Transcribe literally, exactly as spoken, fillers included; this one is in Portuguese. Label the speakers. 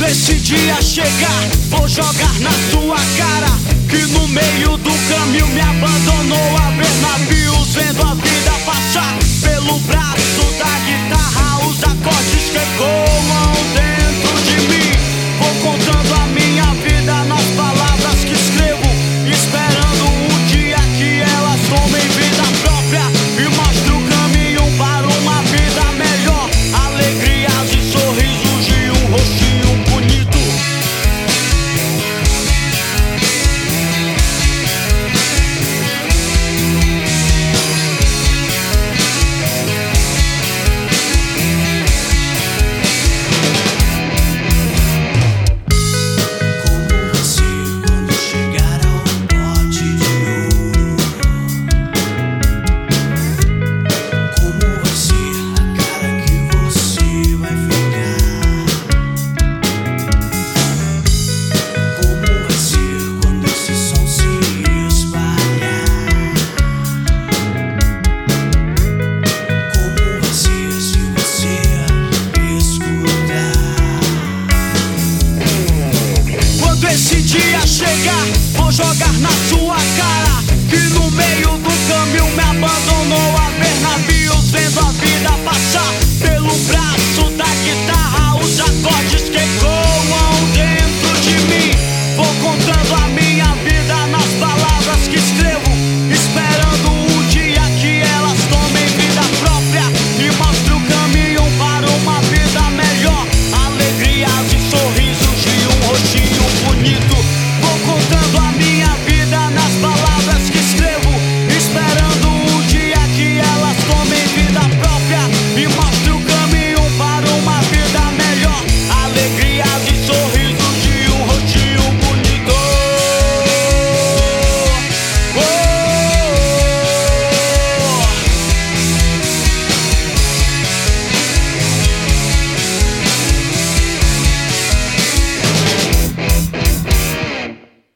Speaker 1: esse dia chegar, vou jogar na sua cara que no meio do caminho me abandonou a ver navios, vendo a vida passar pelo braço da guitarra. Os acordes que ecoam dentro de mim, vou contando a minha vida nas palavras que escrevo, esperando o dia que elas tomem vida própria e mostre o caminho para uma vida melhor. Alegrias e sorrisos de um rostinho bonito. Esse dia chegar, vou jogar na sua cara